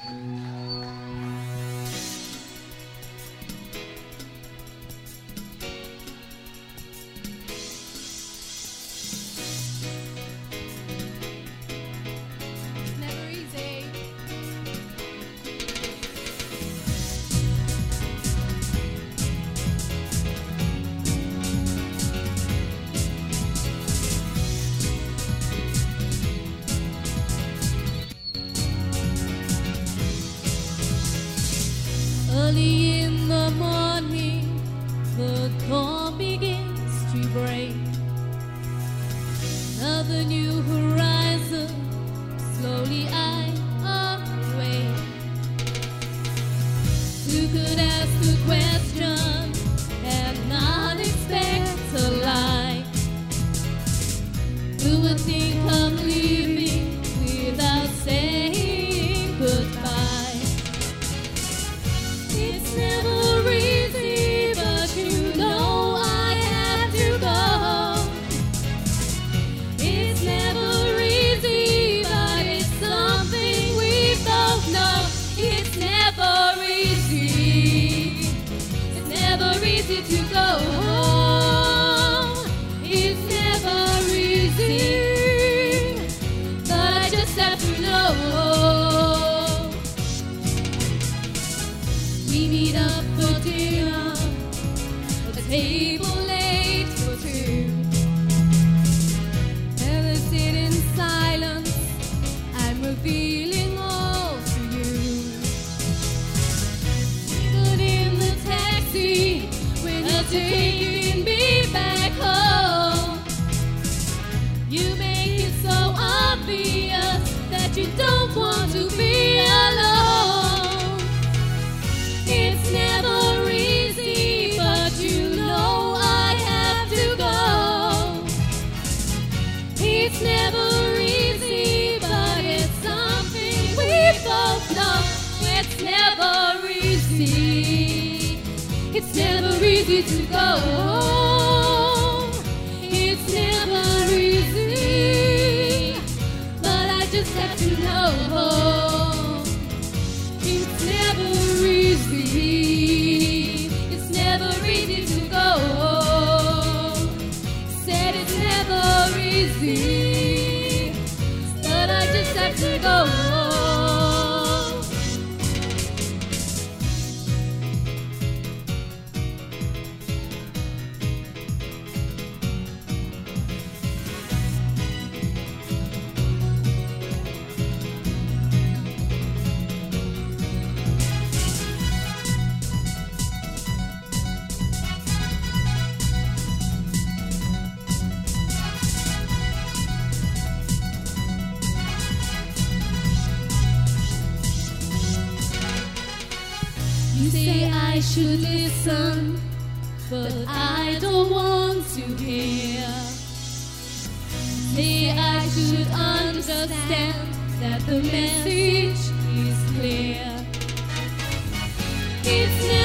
Early in the morning, the dawn begins to break. Another new horizon, slowly I awake. Who could ask the question and not expect a lie? Who would think of leaving without saying goodbye? It's never easy, but you know I have to go. It's never easy, but it's something we both know. It's never easy. It's never easy to go home. It's never easy, but I just have to know. We meet up for dinner, a table laid for two, and I sit in silence. I'm revealing all to you. But in the taxi, when you're taking me back home, you make it so obvious that you don't want to be alone. It's never easy, but you know I have to go. It's never easy, but it's something we both know. It's never easy. It's never easy to go home. It's never easy, but I just have to know. It's never easy. It's never easy to go home. Said it's never easy, but I just have to go home. You say I should listen, but I don't want to hear. Say I should understand that the message is clear. It's